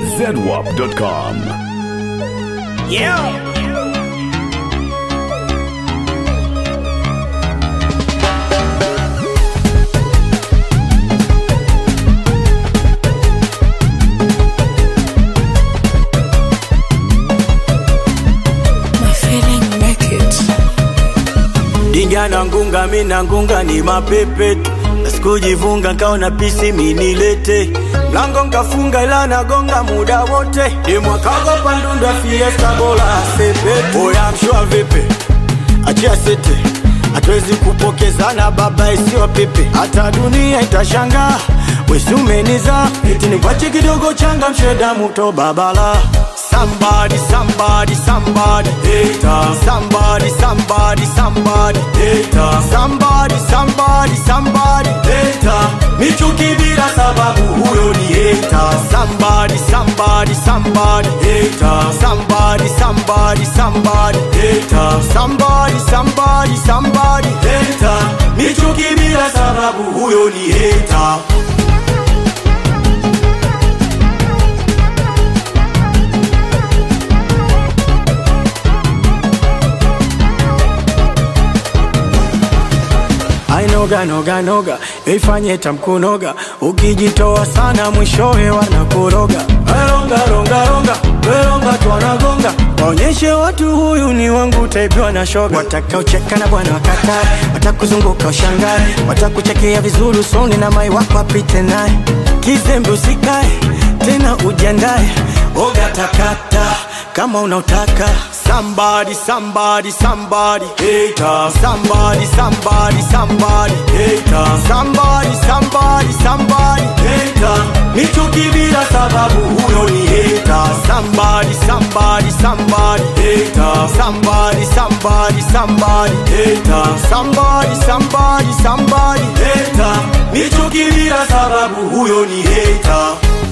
zedwap.com. Yeah. Dinga na ngunga mina ngunga ni mapepe. Sikujivunga kaona pisi minilete. Mlango nkafunga ila nagonga muda wote. Ni mwakago pandunda fiesta bola sepe. Oya mshua vipe, achia sete. Hatuwezi kupokezana baba isiwa pepe. Hata dunia itashangaa wesi umeniza. Eti ni kwache kidogo changa msheda muto babala. Somebody, somebody, somebody hater. Somebody, somebody, somebody hater. Somebody, somebody, somebody hater. Michuki bila sababu huyo ni hater. Somebody, somebody, somebody hater. Somebody, somebody, somebody hater. Somebody, somebody, somebody hater. Michuki bila sababu huyo ni hater. Noga noga noga, ifanye tamkunoga. Ukijitoa sana mwishowe wanakoroga. Ronga ronga ronga, ronga tuanagonga. Waonyeshe watu huyu ni wangu taipiwa na shoga. Watakao cheka na bwana wakatae, watakuzunguka ushangae, watakuchekea vizuri usoni na mai wako apite naye. Kizembe usikae, tena ujiandae. Oga takata, kama unautaka. Somebody, somebody, somebody hater. Somebody, somebody, somebody hater. Somebody, somebody, somebody hater. Michuki bila sababu huyo ni hater. Somebody, somebody, somebody hater. Somebody, somebody, somebody hater. Somebody, somebody, somebody hater. Michuki bila sababu huyo ni hater.